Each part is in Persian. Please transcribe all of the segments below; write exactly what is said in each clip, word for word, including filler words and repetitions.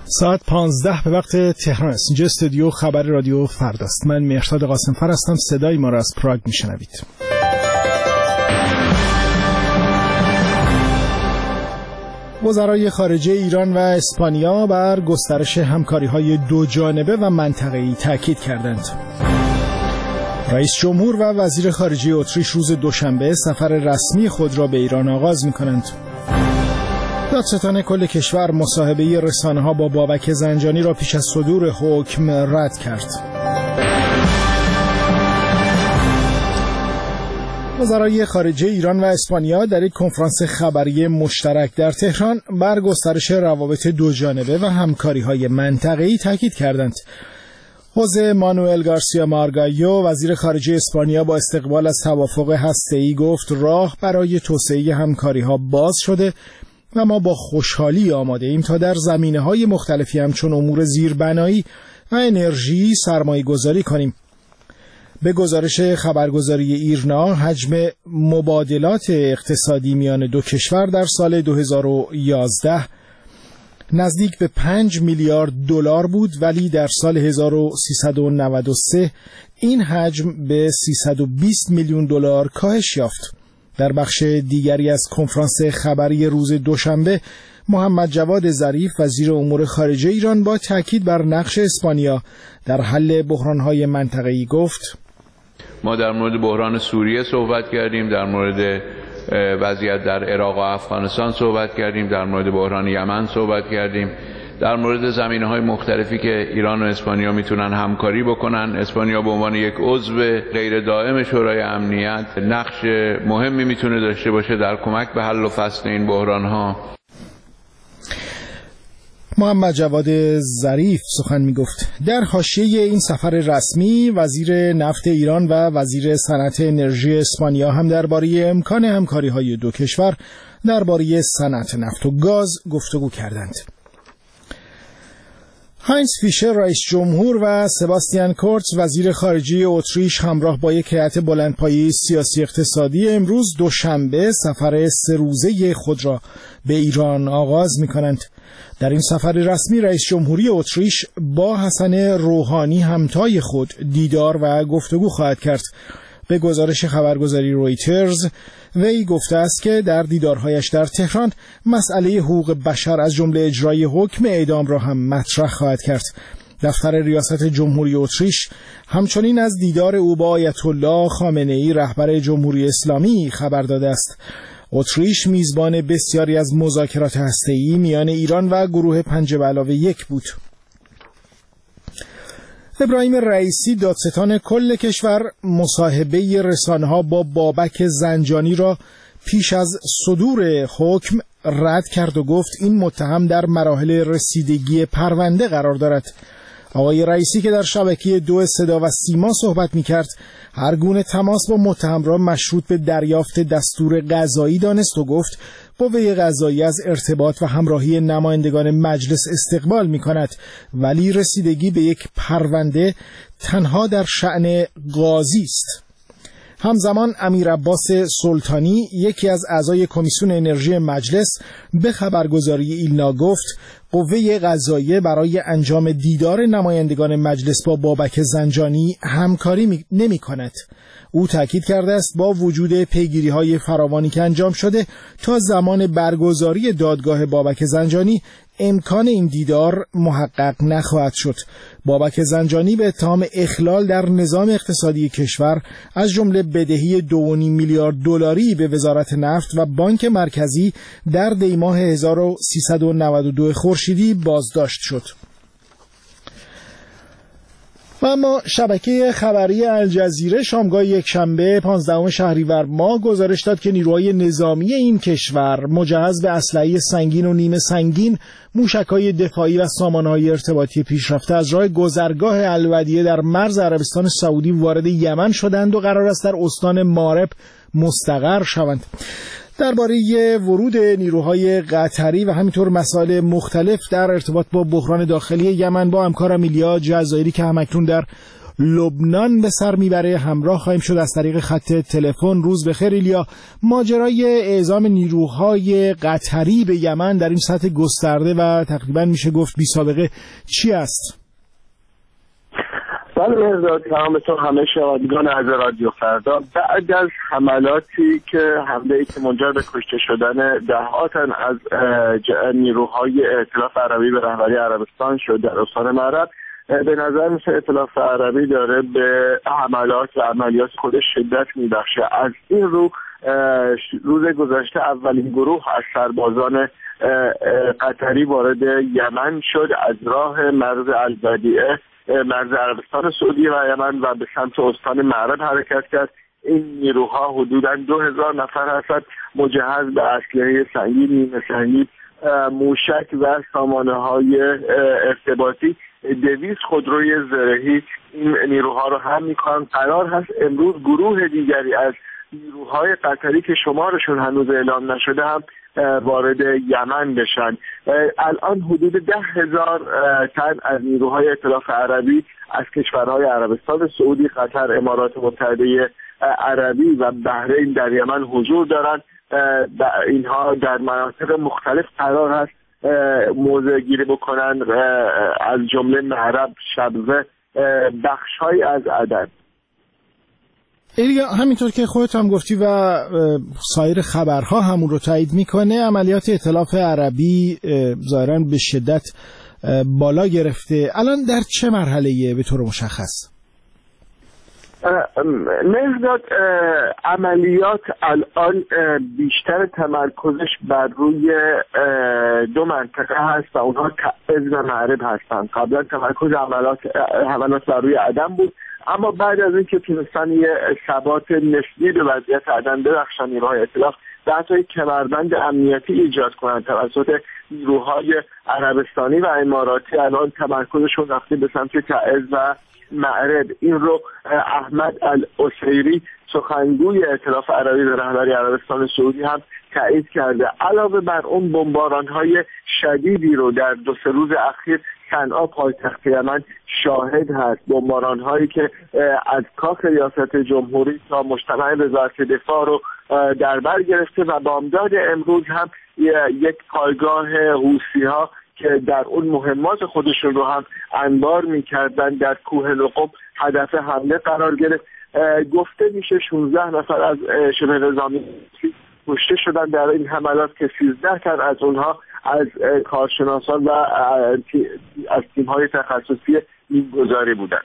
ساعت پانزده به وقت تهران است. اینجا استودیو خبر رادیو فرداست. من مهرداد قاسم‌فر هستم. صدای ما را از پراگ میشنوید. وزرای خارجه ایران و اسپانیا بر گسترش همکاری‌های دو جانبه و منطقه‌ای تاکید کردند. رئیس جمهور و وزیر خارجه اتریش روز دوشنبه سفر رسمی خود را به ایران آغاز می‌کنند. دادستان کل کشور مصاحبه رسانه‌ها با بابک زنجانی را پیش از صدور حکم رد کرد. وزرای خارجه ایران و اسپانیا در یک کنفرانس خبری مشترک در تهران بر گسترش روابط دو جانبه و همکاری‌های منطقه‌ای تاکید کردند. خوزه مانوئل گارسیا مارگایو وزیر خارجه اسپانیا با استقبال از توافق هسته‌ای گفت راه برای توسعه همکاری‌ها باز شده و ما با خوشحالی آماده ایم تا در زمینه‌های مختلفی همچون امور زیربنایی و انرژی سرمایه گذاری کنیم. به گزارش خبرگزاری ایرنا حجم مبادلات اقتصادی میان دو کشور در سال دو هزار و یازده نزدیک به پنج میلیارد دلار بود، ولی در سال هزار و سیصد و نود و سه این حجم به سیصد و بیست میلیون دلار کاهش یافت. در بخش دیگری از کنفرانس خبری روز دوشنبه محمد جواد ظریف وزیر امور خارجه ایران با تاکید بر نقش اسپانیا در حل بحران‌های منطقه‌ای گفت: ما در مورد بحران سوریه صحبت کردیم، در مورد وضعیت در عراق و افغانستان صحبت کردیم، در مورد بحران یمن صحبت کردیم، در مورد زمینه‌های مختلفی که ایران و اسپانیا میتونن همکاری بکنن. اسپانیا به عنوان یک عضو غیر دائم شورای امنیت نقش مهمی میتونه داشته باشه در کمک به حل و فصل این بحران‌ها. محمد جواد ظریف سخن میگفت. در حاشیه این سفر رسمی وزیر نفت ایران و وزیر صنعت انرژی اسپانیا هم درباره امکان همکاری‌های دو کشور درباره صنعت نفت و گاز گفتگو کردند. هاینز فیشر رئیس جمهور و سباستیان کورتز وزیر خارجه اتریش همراه با یک هیئت بلندپایه سیاسی اقتصادی امروز دوشنبه سفر سه روزه خود را به ایران آغاز می‌کنند. در این سفر رسمی رئیس جمهوری اتریش با حسن روحانی همتای خود دیدار و گفتگو خواهد کرد. به گزارش خبرگزاری رویترز وی گفته است که در دیدارهایش در تهران مسئله حقوق بشر از جمله اجرای حکم اعدام را هم مطرح خواهد کرد. دفتر ریاست جمهوری اتریش همچنین از دیدار او با آیت الله خامنه‌ای رهبر جمهوری اسلامی خبر داده است. اتریش میزبان بسیاری از مذاکرات هسته‌ای میان ایران و گروه پنج به علاوه یک بود. ابراهیم رئیسی دادستان کل کشور مصاحبه رسانه‌ها با بابک زنجانی را پیش از صدور حکم رد کرد و گفت این متهم در مراحل رسیدگی پرونده قرار دارد. آقای رئیسی که در شبکه دو صدا و سیما صحبت می‌کرد هر گونه تماس با متهم را مشروط به دریافت دستور قضایی دانست و گفت قوه قضایی از ارتباط و همراهی نمایندگان مجلس استقبال می‌کند، ولی رسیدگی به یک پرونده تنها در شأن قاضی است. همزمان امیر عباس سلطانی یکی از اعضای کمیسیون انرژی مجلس به خبرگزاری ایلنا گفت قوه قضاییه برای انجام دیدار نمایندگان مجلس با بابک زنجانی همکاری نمی کند. او تاکید کرده است با وجود پیگیری‌های فراوانی که انجام شده تا زمان برگزاری دادگاه بابک زنجانی امکان این دیدار محقق نخواهد شد. بابک زنجانی به اتهام اخلال در نظام اقتصادی کشور از جمله بدهی دو و نیم میلیارد دلاری به وزارت نفت و بانک مرکزی در دی ماه هزار و سیصد و نود و دو خورشیدی بازداشت شد. و اما شبکه خبری الجزیره شامگاه یک شنبه پانزدهم شهریور ماه گزارش داد که نیروهای نظامی این کشور مجهز به اسلحه سنگین و نیمه سنگین، موشک‌های دفاعی و سامانه‌های ارتباطی پیشرفته از راه گذرگاه الودیعه در مرز عربستان سعودی وارد یمن شدند و قرار است در استان مارب مستقر شوند. درباره ورود نیروهای قطری و همینطور مسائل مختلف در ارتباط با بحران داخلی یمن با همکارم ایلیا جزایری که همکنون در لبنان به سر میبره. همراه خواهیم شد از طریق خط تلفن. روز بخیر ایلیا. ماجرای اعزام نیروهای قطری به یمن در این سطح گسترده و تقریبا میشه گفت بی سابقه چی است؟ بله مهرداد، سلام تو همه شنوندگان از رادیو فردا. بعد از حملاتی که حمله‌ای که منجر به کشته شدن ده‌ها تن از نیروهای ائتلاف عربی به رهبری عربستان شد در استان معرب، به نظر میشه ائتلاف عربی داره به حملات و عملیات خودش شدت میبخشه. از این رو روز گذشته اولین گروه از سربازان قطری وارد یمن شد، از راه مرز البدیعه مرز عربستان سعودی و یمن و به سمت استان معرب حرکت کرد. این نیروها حدوداً دو هزار نفر هستند، مجهز به اسلحه سنگین، نیمه سنگین، موشک و سامانه‌های ارتباطی. دویست خودروی زرهی این نیروها رو هم می‌کنند. قرار هست امروز گروه دیگری از نیروهای قطری که شمارشون هنوز اعلام نشده هم وارد یمن بشن. الان حدود ده هزار تن از نیروهای ائتلاف عربی از کشورهای عربستان سعودی، قطر، امارات متحده عربی و بحرین در یمن حضور دارند. اینها در مناطق مختلف قرار هست موضع گیری بکنن، از جمله معرب، شبوه، بخش‌های از عدن. ایلیا، همینطور که خودت هم گفتی و سایر خبرها همون رو تایید میکنه، عملیات ائتلاف عربی ظاهراً به شدت بالا گرفته. الان در چه مرحله‌ایه به طور مشخص؟ مهرداد، عملیات الان بیشتر تمرکزش بر روی دو منطقه هست و اونها تعز و معرب هستند. قبلا تمرکز عملیات حملات بر روی عدن بود، اما بعد از اینکه تونستن یه ثبات نسبی به وضعیت عدن ببخشن نیروهای ائتلاف، در حتی کمربند امنیتی ایجاد کنند توسط نیروهای عربستانی و اماراتی، الان تمرکزشون رفته به سمت تعز و معرب. این رو احمد العسیری، سخنگوی ائتلاف عربی به رهبری عربستان سعودی، هم تایید کرده. علاوه بر اون بمباران‌های شدیدی رو در دو سه روز اخیر صنعا پایتخت یمن شاهد هست، بمباران‌هایی که از کاخ ریاست جمهوری تا مجتمع وزارت دفاع رو در بر گرفته و بامداد امروز هم یک پایگاه حوثی‌ها که در اون مهمات خودشون رو هم انبار می‌کردن در کوه نقب هدف حمله قرار گرفت. گفته میشه شانزده نفر از شبه نظامی کشته شدن در این حملات که سیزده تن از اونها از کارشناسان و از تیم‌های تخصصی مین‌گذاری بودند.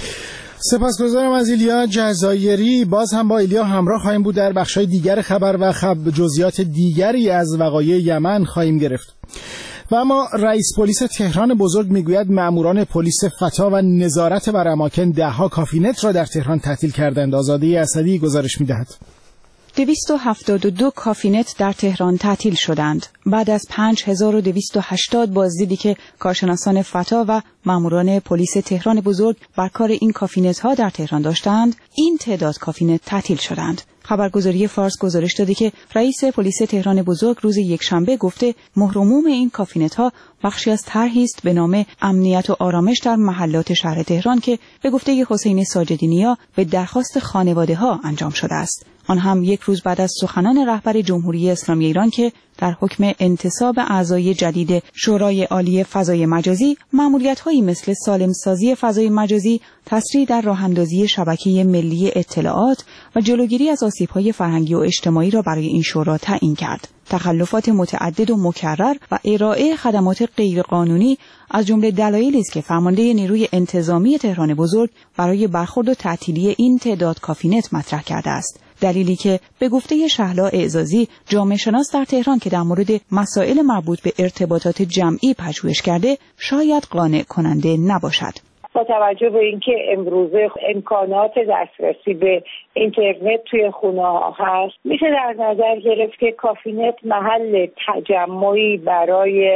سپاسگزارم از ایلیا جزایری. باز هم با ایلیا همراه خواهیم بود، در بخش‌های دیگر خبر و خب جزئیات دیگری از وقایع یمن خواهیم گرفت. و اما رئیس پلیس تهران بزرگ میگوید مأموران پلیس فتا و نظارت بر اماکن ده‌ها کافینت را در تهران تعطیل کردند. آزاده اسدی گزارش می‌دهد. دویست و هفتاد و دو کافینت در تهران تعطیل شدند بعد از پنج هزار و دویست و هشتاد بازدیدی که کارشناسان فتا و ماموران پلیس تهران بزرگ بر کار این کافینت ها در تهران داشتند. این تعداد کافینت تعطیل شدند. خبرگزاری فارس گزارش داده که رئیس پلیس تهران بزرگ روز یکشنبه گفته مهر و موم این کافینت ها بخشی از طرحی است به نام امنیت و آرامش در محلات شهر تهران که به گفته حسین ساجدی‌نیا به درخواست خانواده ها انجام شده است. آن هم یک روز بعد از سخنان رهبر جمهوری اسلامی ایران که در حکم انتصاب اعضای جدید شورای عالی فضای مجازی مأموریت‌هایی مثل سالمسازی فضای مجازی، تسریع در راه‌اندازی شبکه ملی اطلاعات و جلوگیری از آسیب‌های فرهنگی و اجتماعی را برای این شورا تعیین کرد. تخلفات متعدد و مکرر و ارائه خدمات غیرقانونی از جمله دلایلی است که فرمانده نیروی انتظامی تهران بزرگ برای برخورد و تعطیلی این تعداد کافینت مطرح کرده است. دلیلی که به گفته شهلا اعزازی، جامعه شناس در تهران که در مورد مسائل مربوط به ارتباطات جمعی پژوهش کرده، شاید قانع کننده نباشد. با توجه به اینکه امروزه امکانات دسترسی به اینترنت توی خونه ها هست، میشه در نظر گرفت که کافینت محل تجمعی برای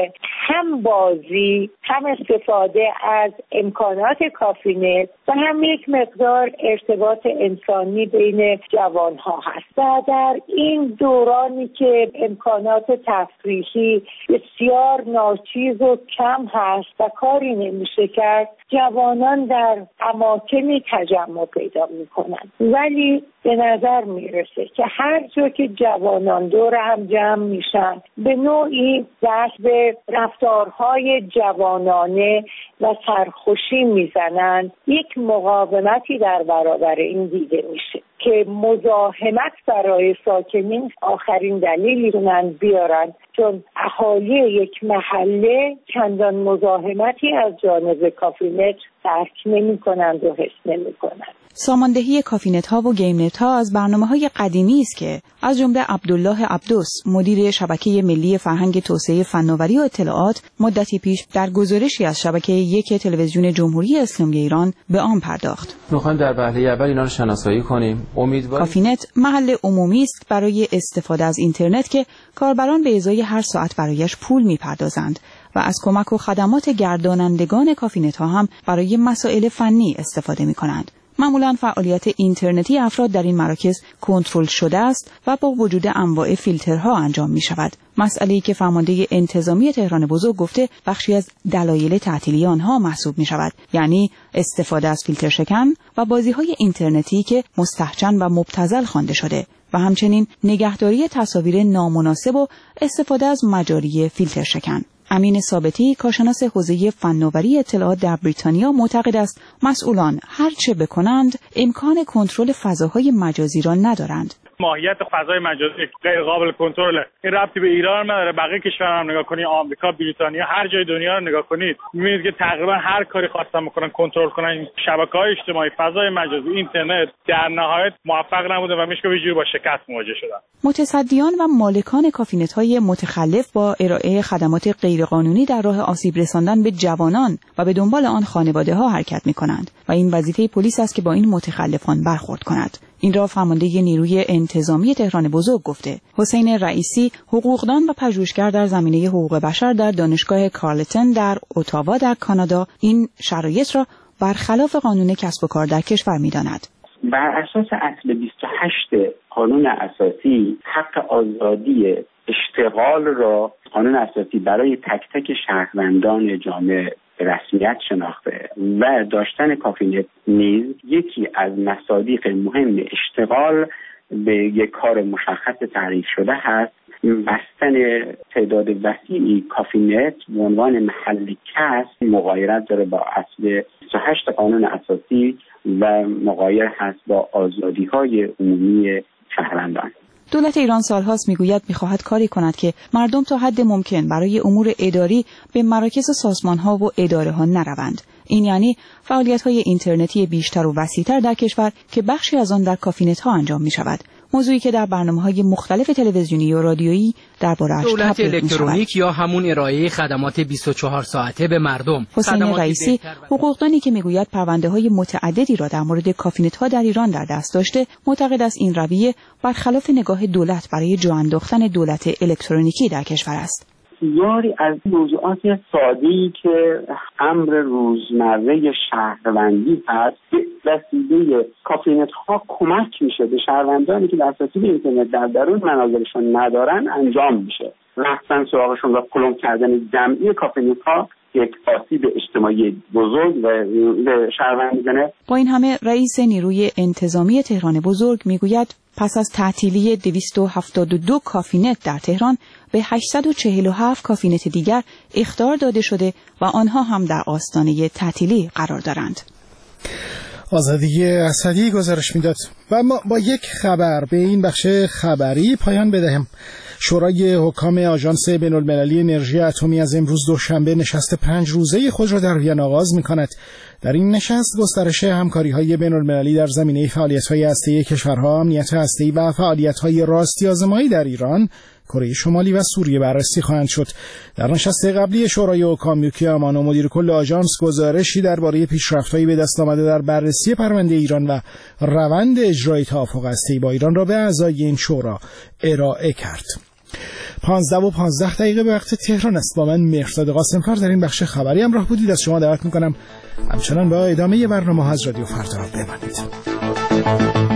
هم بازی، هم استفاده از امکانات کافینت و هم یک مقدار ارتباط انسانی بین جوانها هست. و در این دورانی که امکانات تفریحی بسیار ناچیز و کم هست و کاری نمیشه کرد، جوانان در اماکنی تجمع پیدا میکنن. ولی به نظر میرسه که هر جا که جوانان دور هم جمع میشن به نوعی دست به رفتارهای جوانانه و سرخوشی میزنن، یک مقاومتی در برابر این دیده میشه که مزاحمت برای ساکنین آخرین دلیلی رو بیارن، چون اهالی یک محله چندان مزاحمتی از جانب کافینت درک نمی کنند و حس نمی کنند. ساماندهی کافینت ها و گیم نت ها از برنامه های قدیمی است که از جمله عبدالله عبدوس، مدیر شبکه ملی فرهنگ توسعه فناوری و اطلاعات، مدتی پیش در گزارشی از شبکه یک تلویزیون جمهوری اسلامی ایران به آن پرداخت. میخوایم در وهله اول اینا رو شناسایی کنیم. امیدوارم. کافینت محل عمومی است برای استفاده از اینترنت که کاربران به ازای هر ساعت برایش پول میپردازند و از کمک و خدمات گردانندگان کافینت ها هم برای مسائل فنی استفاده میکنند. معمولاً فعالیت اینترنتی افراد در این مراکز کنترل شده است و با وجود انواع فیلترها انجام می شود. مسئله‌ای که فرمانده انتظامی تهران بزرگ گفته بخشی از دلایل تعطیلی آنها محسوب می شود، یعنی استفاده از فیلتر شکن و بازی‌های اینترنتی که مستهجن و مبتذل خوانده شده و همچنین نگهداری تصاویر نامناسب و استفاده از مجاری فیلتر شکن. امین ثابتی، کارشناس حوزه فناوری اطلاعات در بریتانیا، معتقد است مسئولان هر چه بکنند امکان کنترل فضاهای مجازی را ندارند. ماهیت فضای مجازی غیر قابل کنترله. این ربطی به ایران نداره. بقیه کشورها هم نگاه کنید، آمریکا، بریتانیا، هر جای دنیا رو نگاه کنید، می‌بینید که تقریبا هر کاری خواستن بکنن کنترل کنن این شبکه‌های اجتماعی، فضای مجازی، اینترنت، در نهایت موفق نبوده و میشه یه جوری با شکست مواجه شدن. متصدیان و مالکان کافینت‌های متخلف با ارائه خدمات غیرقانونی در راه آسیب رساندن به جوانان و به دنبال آن خانواده‌ها حرکت می‌کنند و این وظیفه پلیس است که با این متخلفان برخورد کند. این را فرمانده نیروی انتظامی تهران بزرگ گفته. حسین رئیسی، حقوقدان و پژوهشگر در زمینه حقوق بشر در دانشگاه کارلتن در اتاوا در کانادا، این شرایط را برخلاف قانون کسب و کار در کشور می‌داند. بر اساس اصل بیست و هشت قانون اساسی، حق آزادی اشتغال را قانون اساسی برای تک تک شهروندان جامعه رسمیت شناخته و داشتن کافینت نیز یکی از مصادیق مهم اشتغال به یک کار مشخص تعریف شده هست. بستن تعداد وسیعی کافینت به عنوان محل کسب مغایرت داره با اصل بیست و هشت قانون اساسی و مغایر هست با آزادی‌های عمومی شهروندان. دولت ایران سالهاست میگوید میخواهد کاری کند که مردم تا حد ممکن برای امور اداری به مراکز سازمانها و اداره ها نروند. این یعنی فعالیت‌های اینترنتی بیشتر و وسیع‌تر در کشور که بخشی از آن در کافینت‌ها انجام می‌شود. موضوعی که در برنامه‌های مختلف تلویزیونی و رادیویی درباره‌اش دولت الکترونیک یا همون ارائه خدمات بیست و چهار ساعته به مردم. حسین رئیسی، حقوقدانی که میگوید پرونده‌های متعددی را در مورد کافینت‌ها در ایران در دست داشته، معتقد است این رویه برخلاف نگاه دولت برای جا انداختن دولت الکترونیکی در کشور است. بسیاری از موضوعات ساده‌ای که امر روزمره شهروندی هست به وسیله کافینت ها کمک میشه به شهروندانی که دسترسی به اینترنت در درون منازلشون ندارن انجام میشه. رفتن سراغشون و پلم کردن جمعی کافینت ها یک آسیب اجتماعی بزرگ و به شهروند میزنه. با این همه رئیس نیروی انتظامی تهران بزرگ میگوید پس از تعطیلی دویست و هفتاد و دو کافینت در تهران به هشتصد و چهل و هفت کافینت دیگر اخطار داده شده و آنها هم در آستانه تعطیلی قرار دارند. آزادی اسدی گزارش میداد. و ما با یک خبر به این بخش خبری پایان بدهیم. شورای حکام آژانس بین‌المللی انرژی اتمی از امروز دوشنبه نشست پنج روزه خود را در وین آغاز می‌کند. در این نشست گسترش همکاری‌های بین‌المللی در زمینه فعالیت‌های هسته‌ای کشورها، امنیت هسته‌ای و فعالیت‌های راستی آزمایی در ایران، کره شمالی و سوریه بررسی خواهند شد. در نشست قبلی شورای حکام یوکی امانو مدیر کل آژانس گزارشی درباره پیشرفت‌های به دست آمده در بررسی پرونده ایران و روند اجرای توافق هسته‌ای با ایران را به اعضای این شورا ارائه کرد. پانزده و پانزده دقیقه به وقت تهران است. با من مهرداد قاسمفر در این بخش خبری همراه بودید. از شما دعوت میکنم همچنان با ادامه برنامه ها از رادیو فردا بمانید.